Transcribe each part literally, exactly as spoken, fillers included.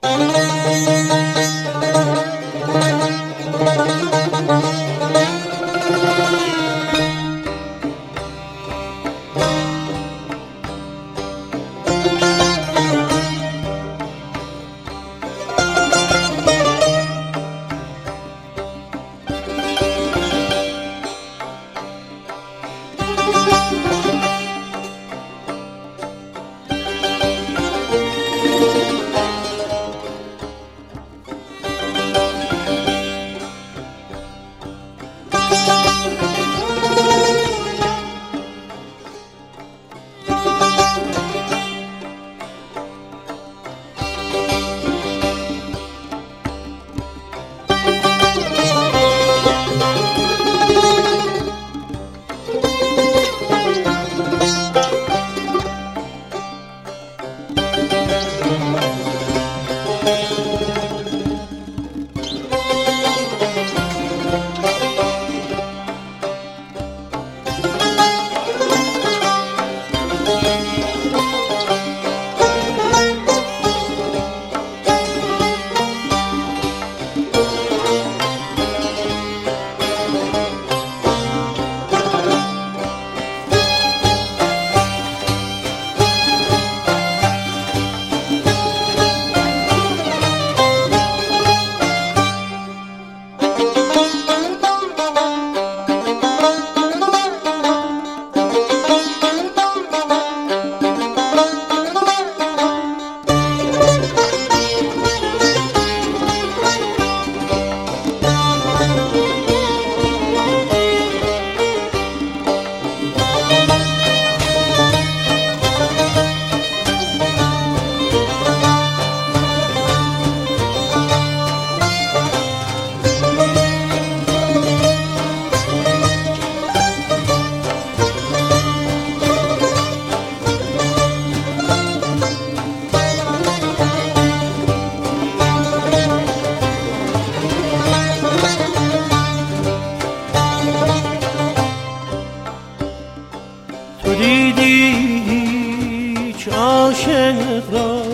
عاشق را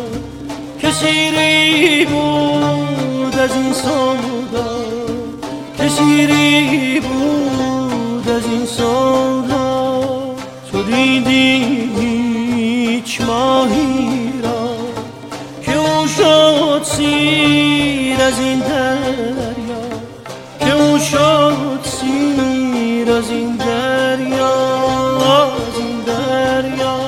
که شیری بود از این سودا، که شیری بود از این سودا. تو دیدی هیچ ماهی را که او شد سیر از این دریا، که او شد سیر از این دریا، از این دریا.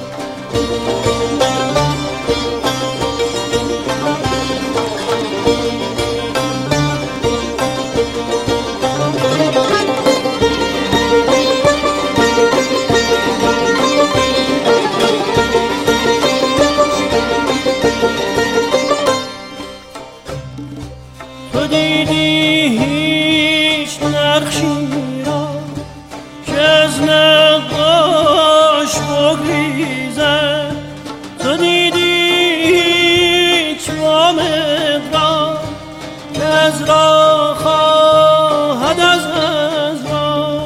تو دیدی هیچ نقشی را که از نقاش بگریزد، تو دیدی هیچ وامد را که از راه خواهد از از را.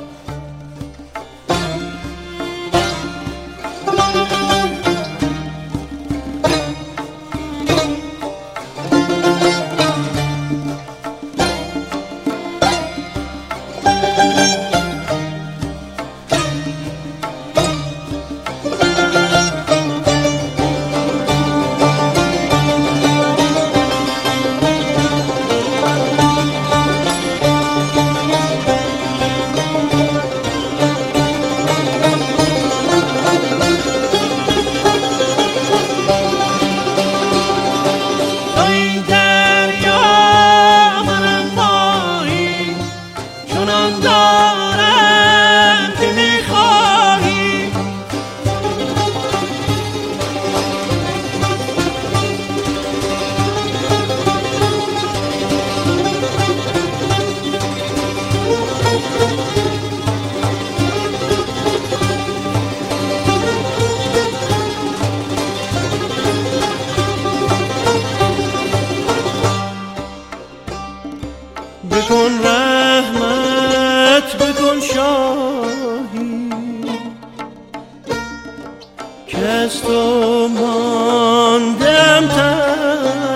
بکن رحمت بکن شاهی که از تو ماندم تنها.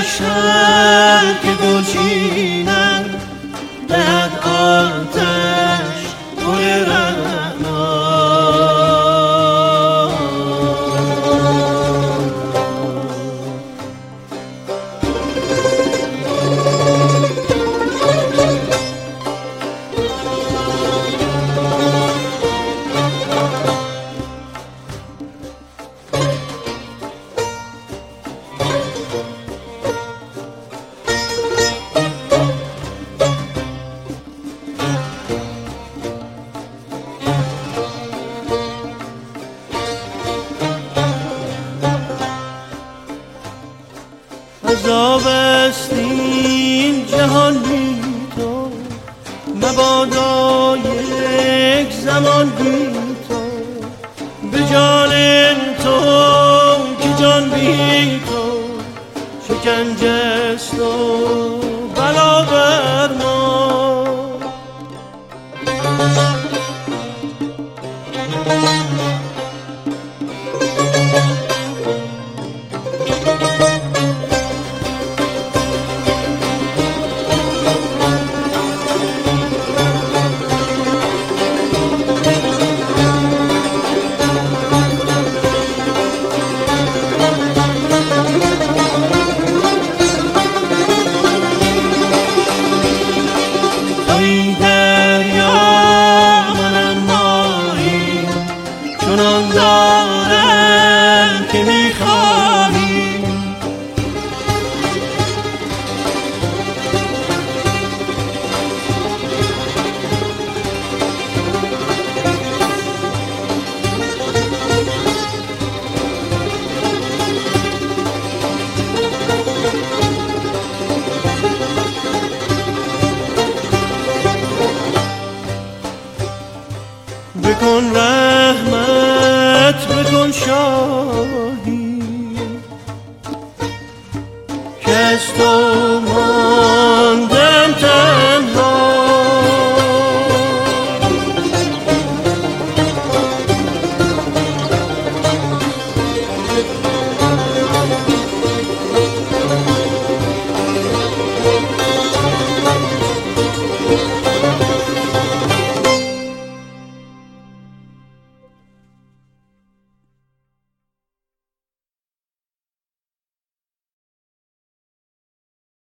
شهر که گل چینم دهد آتش گل رعنا. عذاب است این جهان بی تو، مبادا یک زمان بی تو، به جان تو که جان بی تو شکنجه است و بلا بر ما. چنان دارم که میخواهی بکن رحمت بکن شاهی که از تو مانده